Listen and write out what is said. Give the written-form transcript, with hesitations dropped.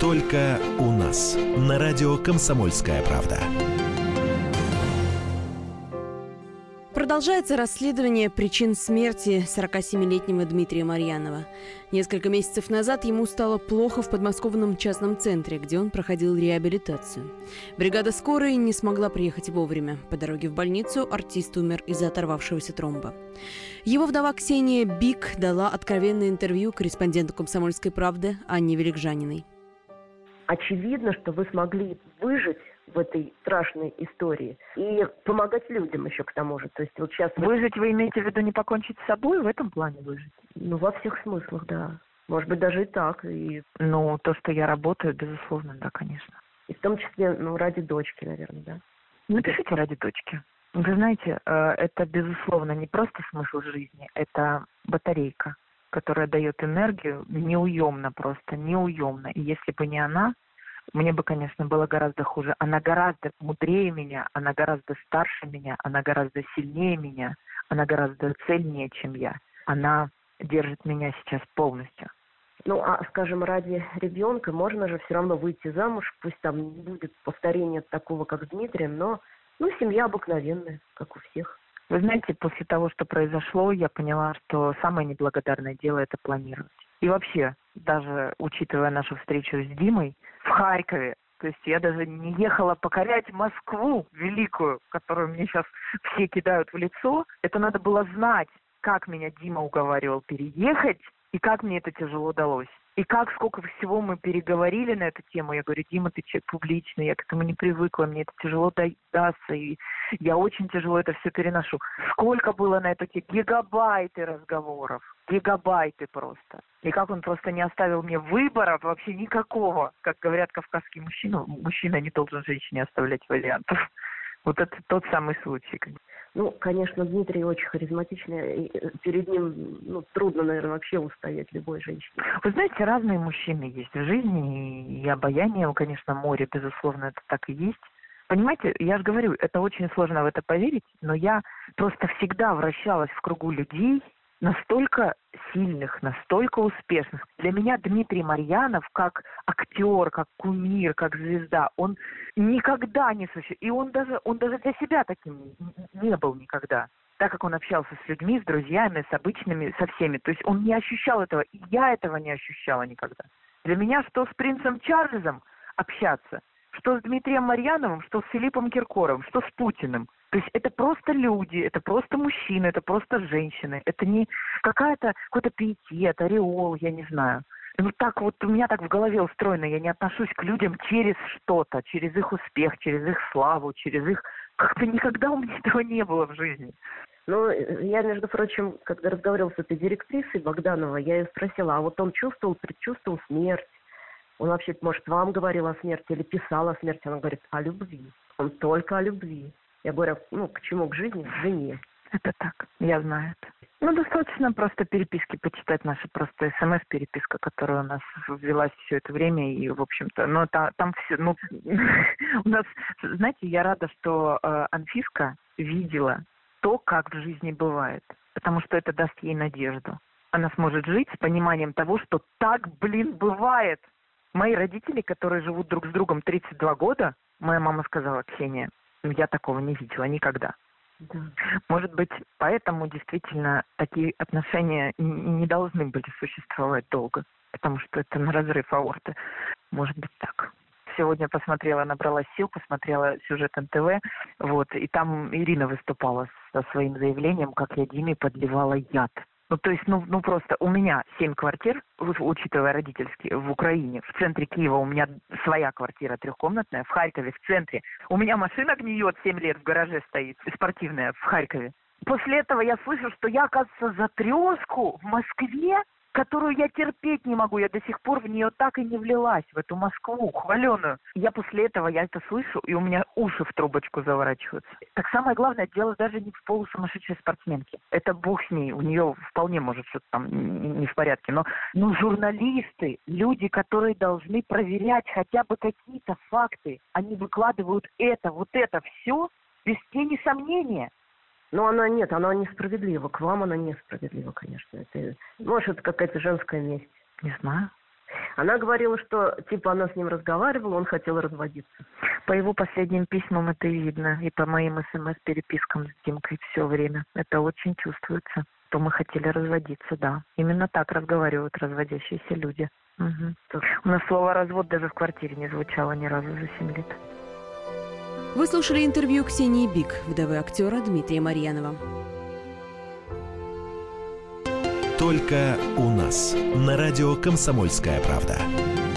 Только у нас. На радио «Комсомольская правда». Продолжается расследование причин смерти 47-летнего Дмитрия Марьянова. Несколько месяцев назад ему стало плохо в подмосковном частном центре, где он проходил реабилитацию. Бригада скорой не смогла приехать вовремя. По дороге в больницу артист умер из-за оторвавшегося тромба. Его вдова Ксения Бик дала откровенное интервью корреспонденту «Комсомольской правды» Анне Великжаниной. Очевидно, что вы смогли выжить в этой страшной истории и помогать людям еще к тому же. То есть вот сейчас... Выжить вы имеете в виду не покончить с собой, в этом плане выжить? Ну, во всех смыслах, да. Может быть, даже и так. Ну, то, что я работаю, безусловно, да, конечно. И в том числе, ради дочки, наверное, да? Напишите ради дочки. Вы знаете, это, безусловно, не просто смысл жизни, это батарейка, которая дает энергию неуемно просто, неуемно. И если бы не она, мне бы, конечно, было гораздо хуже. Она гораздо мудрее меня, она гораздо старше меня, она гораздо сильнее меня, она гораздо цельнее, чем я. Она держит меня сейчас полностью. Ну, а, скажем, ради ребенка можно же все равно выйти замуж, пусть там не будет повторения такого, как с Дмитрием, но, семья обыкновенная, как у всех. Вы знаете, после того, что произошло, я поняла, что самое неблагодарное дело – это планировать. И вообще, даже учитывая нашу встречу с Димой в Харькове, то есть я даже не ехала покорять Москву великую, которую мне сейчас все кидают в лицо. Это надо было знать, как меня Дима уговаривал переехать, и как мне это тяжело далось. И сколько всего мы переговорили на эту тему. Я говорю: Дима, ты человек публичный, я к этому не привыкла, мне это тяжело дастся, и я очень тяжело это все переношу. Сколько было на эту тему? Гигабайты разговоров. Гигабайты просто. И как он просто не оставил мне выбора вообще никакого. Как говорят кавказские мужчины, мужчина не должен женщине оставлять вариантов. Вот это тот самый случай. Ну, конечно, Дмитрий очень харизматичный, и перед ним, трудно, наверное, вообще устоять любой женщине. Вы знаете, разные мужчины есть в жизни, и обаяние, конечно, море, безусловно, это так и есть. Понимаете, я же говорю, это очень сложно в это поверить, но я просто всегда вращалась в кругу людей, настолько сильных, настолько успешных. Для меня Дмитрий Марьянов как актер, как кумир, как звезда, он никогда не существовал. И он даже для себя таким не был никогда. Так как он общался с людьми, с друзьями, с обычными, со всеми. То есть он не ощущал этого, и я этого не ощущала никогда. Для меня что с принцем Чарльзом общаться, что с Дмитрием Марьяновым, что с Филиппом Киркоровым, что с Путиным. То есть это просто люди, это просто мужчины, это просто женщины. Это не какой-то пиетет, ореол, я не знаю. Вот так вот у меня так в голове устроено. Я не отношусь к людям через что-то, через их успех, через их славу, через их... Как-то никогда у меня этого не было в жизни. Ну, я, между прочим, когда разговаривала с этой директрисой Богдановой, я ее спросила, а вот он предчувствовал смерть? Он вообще, может, вам говорил о смерти или писал о смерти? Она говорит: о любви. Он только о любви. Я говорю: к чему? К жизни? К жене. Это так, я знаю это. Достаточно просто переписки почитать, наши просто СМС-переписка, которая у нас велась все это время, и, в общем-то, там все, у нас, знаете, я рада, что Анфиска видела то, как в жизни бывает, потому что это даст ей надежду. Она сможет жить с пониманием того, что так, бывает. Мои родители, которые живут друг с другом 32 года, моя мама сказала: Ксения, я такого не видела никогда. Да. Может быть, поэтому действительно такие отношения не должны были существовать долго, потому что это на разрыв аорты. Может быть так. Сегодня набралась сил, посмотрела сюжет НТВ, и там Ирина выступала со своим заявлением, как я Диме подливала яд. Просто у меня 7 квартир, учитывая родительские, в Украине, в центре Киева у меня своя квартира трехкомнатная, в Харькове, в центре. У меня машина гниет 7 лет, в гараже стоит, спортивная, в Харькове. После этого я слышу, что я, оказывается, за трешку в Москве, которую я терпеть не могу. Я до сих пор в нее так и не влилась, в эту Москву хваленую. Я после этого, я это слышу, и у меня уши в трубочку заворачиваются. Так самое главное, дело даже не в полусумасшедшей спортсменке. Это бог с ней, у нее вполне может что-то там не в порядке. Но журналисты, люди, которые должны проверять хотя бы какие-то факты, они выкладывают это все без тени сомнения. Но она несправедлива. К вам она несправедлива, конечно. Может, это какая-то женская месть. Не знаю. Она говорила, что типа она с ним разговаривала, он хотел разводиться. По его последним письмам это видно, и по моим СМС-перепискам с Димкой все время. Это очень чувствуется, что мы хотели разводиться, да. Именно так разговаривают разводящиеся люди. Угу. У нас слово «развод» даже в квартире не звучало ни разу за 7 лет. Вы слушали интервью Ксении Бик, вдовы актера Дмитрия Марьянова. Только у нас. На радио «Комсомольская правда».